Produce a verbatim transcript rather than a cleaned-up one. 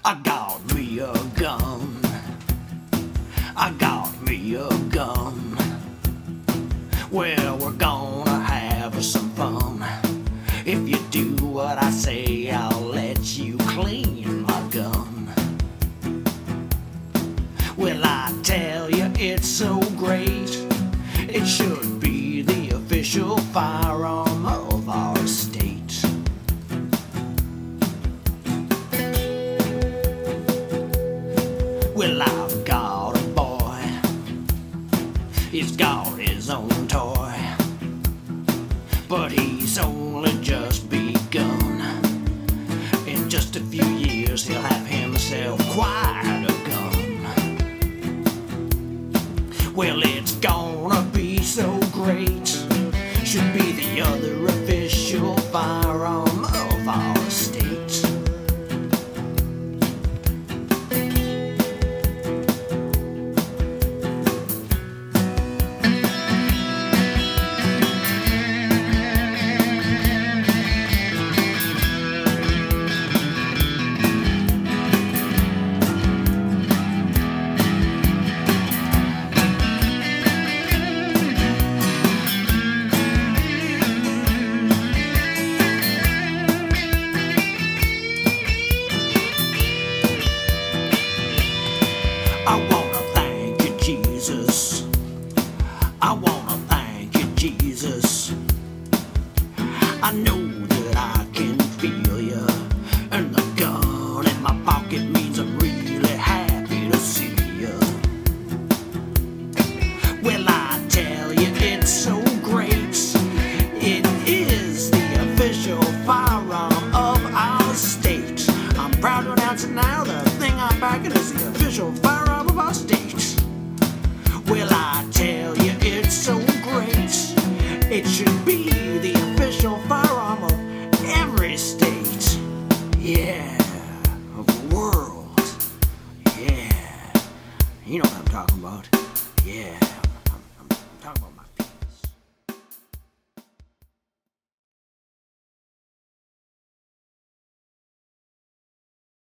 I got me a gun. I got me a gun. Well, we're gonna have some fun. If you do what I say, I'll let you clean my gun. Well, I tell you, it's so great. It should be the official firearm of our state. Well, I've got a boy. He's got his own toy, but he's only just begun. In just a few years, he'll have himself quite a gun. Well, it's gonna be so great. Should be the other official firearm of our state. I wanna thank you, Jesus. I wanna thank you, Jesus. I know that I can feel you, and the gun in my pocket means I'm really happy to see you. Well, I tell you, it's so great. It is the official firearm of our state. I'm proud to announce it now. The thing I'm backing is the official firearm of our state. Well, I tell you, it's so great. It should be the official firearm of every state. Yeah, of the world. Yeah, you know what I'm talking about. Yeah.